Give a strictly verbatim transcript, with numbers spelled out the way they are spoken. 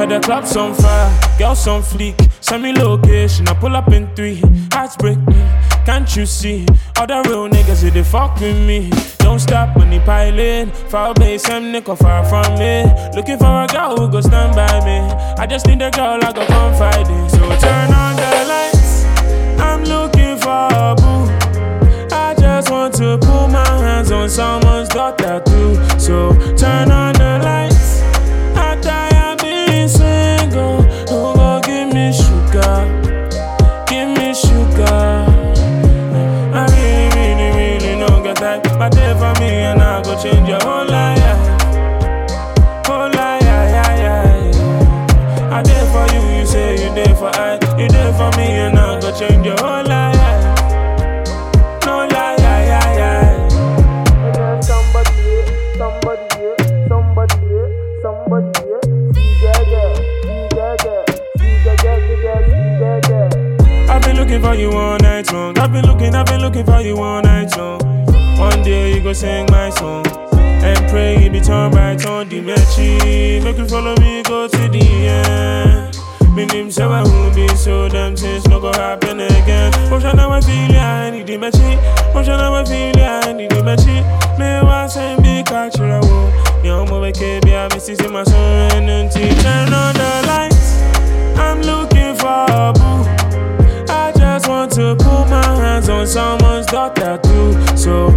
Got the clubs on fire, girls on fleek. Send me location, I pull up in three. Hearts break me, can't you see? All the real niggas, they fuck with me. Don't stop money piling. Far away, some nigga far from me. Looking for a girl who go stand by me. I just need a girl I go confide in. So turn on the lights, I'm looking for a boo. I just want to put my hands on someone's daughter too. So turn on the lights, I die being single. Who go give me sugar? Give me sugar. I really, really, really don't get that. But there for me and I go change your whole life. Whole life, yeah, yeah, yeah. I there for you, you say you there for I. You there for me and I go change your whole life. No lie, yeah, yeah, yeah. Somebody here, somebody here, somebody here, somebody here. See that girl, see that girl, see that girl, see that girl. I've been looking for you all night long. I've been looking, I've been looking for you all night long. One day you go sing my song and pray you be turned by turn the mechi. Make you follow me, go to the end. Me name say I won't be so damn things no go happen again. Motion I feel ya, I need the mechi. Motion I feel ya, I need the mechi. Me want say be cultural. Yo, mo make it be a message in my son and turn on the lights. I'm looking for a boo. I just want to put my hands on someone's daughter too. So